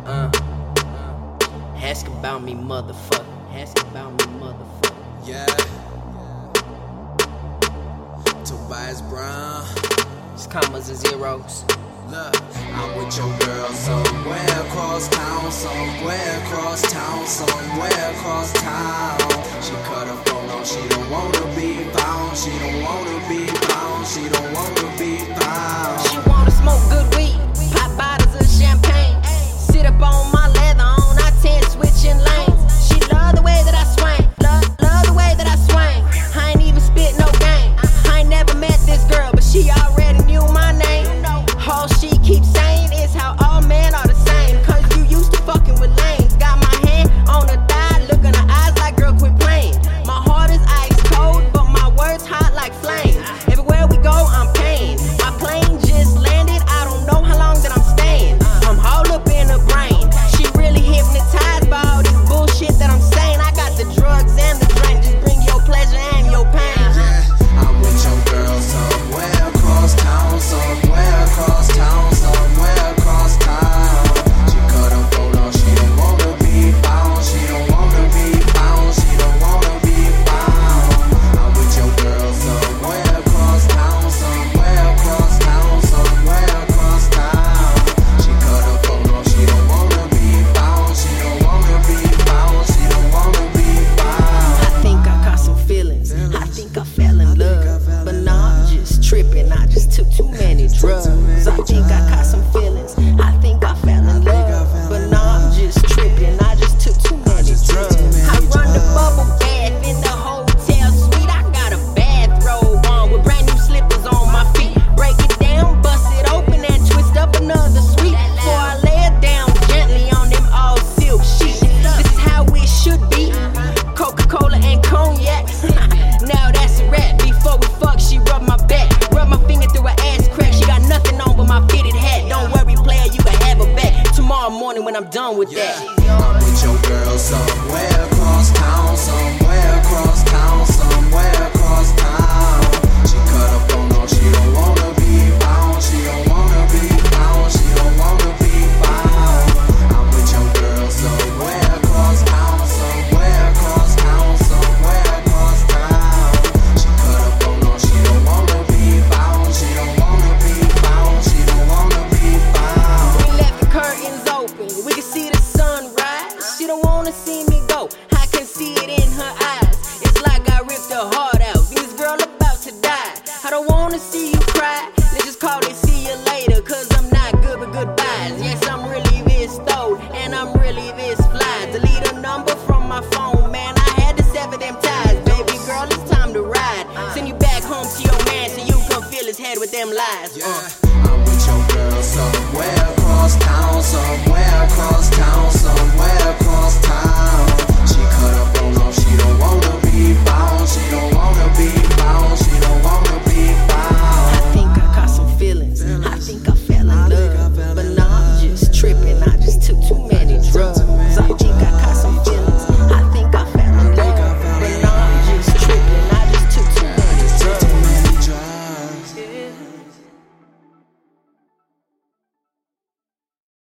Ask about me, motherfucker. Ask about me, motherfucker. Yeah. Tobias Brown. It's commas and zeros. Look, I'm with your girl somewhere across town, somewhere across town, somewhere across town. She cut her phone off, she don't wanna be found, she don't wanna be found, she don't wanna be found. She wanna smoke good weed, pop bottles of champagne, sit up on my leather on I-10 switching lanes. She love the way that I swing, love the way that I swing. I ain't even spit no game, I ain't never met this girl, but she already knew my name. All she keeps saying is how all men are the same, cause you used to fucking with lanes. Got my hand on her thigh, look in her eyes like girl quit playing. My heart is ice cold, but my words hot like flames. Everywhere we go I'm paying, my plane just landed, I don't know how long that I'm staying. I'm all up in her brain, she really hypnotized by all this bullshit that I'm saying. I got the drugs and the drink, just bring your pleasure and your pain. Yeah, I'm with your girl somewhere across town, somewhere across town, somewhere across town. She cut her phone off, she don't wanna be found, she don't wanna be found, she don't wanna be found. I'm with your girl somewhere across town, somewhere across town, somewhere across town. She cut her phone off, she don't wanna be found, she don't wanna be found, she don't wanna be found. I think I caught some feelings, I think I fell in love, but nah, I'm just tripping, I just took too many drugs. I think I caught some feelings, I think I fell in love, but nah, I'm just tripping, I just took too many drugs. I run the bubble bath in the hotel suite, I got a bathrobe on with brand new slippers on my feet. Break it down, bust it open and twist up another sweet, before I lay it down gently on them all silk sheets. This is how it should be, Coca-Cola and cognac. Now that's a wrap. Before we fuck, she rubbed my back, rubbed my finger through her ass crack. She got nothing on but my fitted hat. Don't worry, player, you can have her back tomorrow morning when I'm done with that. I'm with your girl somewhere across town, somewhere across town, somewhere across town. She cut her phone off, she don't wanna be found, she don't wanna be found, she don't wanna be found. I'm with your girl somewhere across town, somewhere across town, somewhere across town. She cut her phone off, she don't wanna be found, she don't wanna be found, she don't wanna be found. We left the curtains open, we can see the sunrise. She don't wanna see me go, I can see it in her eyes. It's like I ripped her heart out, this girl about to die. I don't wanna see you cry, let's just call it see you later, cause I'm not good with goodbyes. Yes, I'm really this old, and I'm really this fly. Delete a number from my phone, man, I had to sever them ties. Baby girl, it's time to ride, send you back home to your man so you can fill his head with them lies. Yeah, I'm with your girl somewhere across town, somewhere across town, somewhere across town.